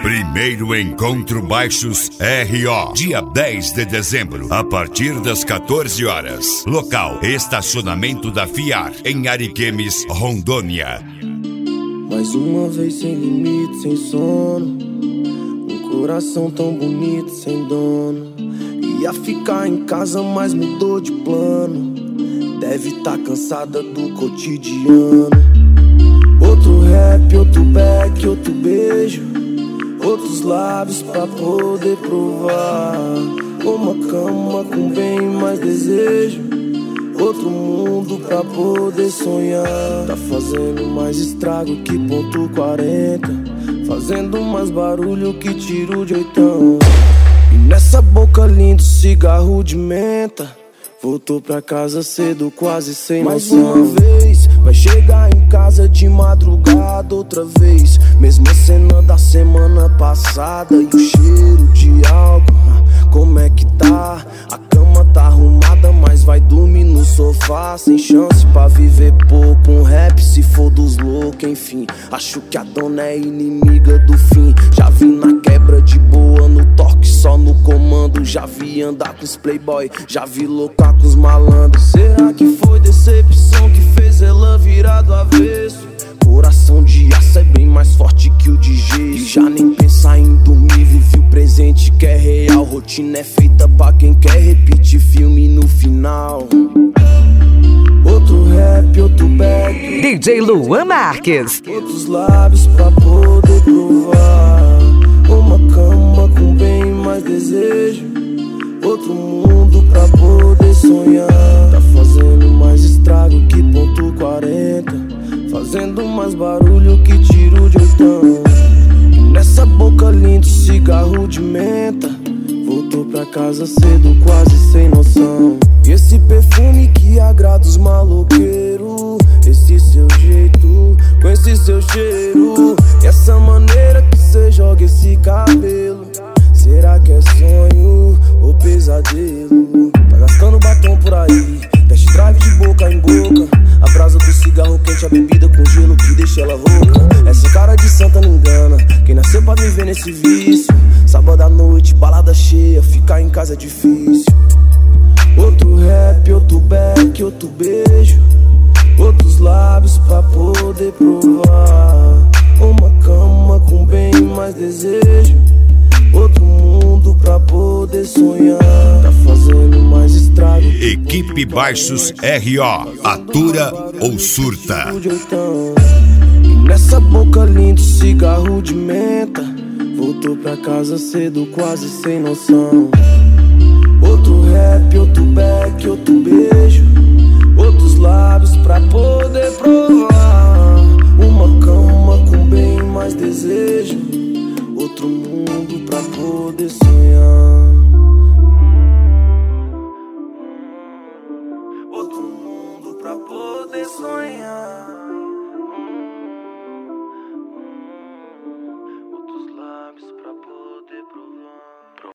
Primeiro Encontro Baixos RO, dia 10 de dezembro, a partir das 14 horas. Local: estacionamento da FIAR, em Ariquemes, Rondônia. Mais uma vez sem limite, sem sono, um coração tão bonito, sem dono. Ia ficar em casa, mas mudou de plano. Deve tá cansada do cotidiano. Outro rap, outro back, outro beijo, outros lábios pra poder provar. Uma cama com bem mais desejo, outro mundo pra poder sonhar. Tá fazendo mais estrago que ponto 40, fazendo mais barulho que tiro de oitão. E nessa boca lindo, cigarro de menta. Voltou pra casa cedo, quase sem noção. Mais uma vez, vai chegar em casa de madrugada outra vez. Mesma cena da semana passada e o cheiro de álcool. Como é que tá? A cama tá arrumada, mas vai dormir no sofá. Sem chance pra viver pouco, um rap se for dos loucos, enfim. Acho que a dona é inimiga do fim. Já vi na quebra de boa, no toque só no comando. Já vi andar com os playboy, já vi loucar com os malandros. Será que foi decepção que fez ela virar do avesso? Coração de aço é bem mais forte que o de gesso. E já nem pensar em dormir, vive o presente que é real. Rotina é feita pra quem quer repetir filme no final. Outro rap, outro back, DJ Luan Marques. outros lábios pra poder provar. Uma cama com bem mais desejo, outro mundo pra poder sonhar. Tá fazendo mais estrago que ponto 40, fazendo mais barulho que tiro de oitão. E nessa boca lindo, cigarro de menta. Voltou pra casa cedo, quase sem noção. E esse perfume que agrada os maloqueiros, esse seu jeito, com esse seu cheiro, e essa maneira que cê joga esse cabelo. Será que é sonho ou pesadelo? Tá gastando batom por aí, test drive de boca em boca. A brasa do cigarro quente, a bebida com gelo que deixa ela rouca. Essa cara de santa não engana quem nasceu pra viver nesse vício. Sábado à noite, balada cheia, ficar em casa é difícil. Outro rap, outro back, outro beijo, outros lábios pra poder provar. Uma cama com bem mais desejo, outro mundo pra poder sonhar. Tá fazendo mais estrago. Equipe Baixos RO, atura ou surta. E nessa boca lindo, cigarro de menta. Voltou pra casa cedo, quase sem noção. Outro rap, outro back, outro beijo, outros lábios pra poder provar. Uma cama com bem mais desejo, outro mundo pra poder sonhar. Outro mundo pra poder sonhar.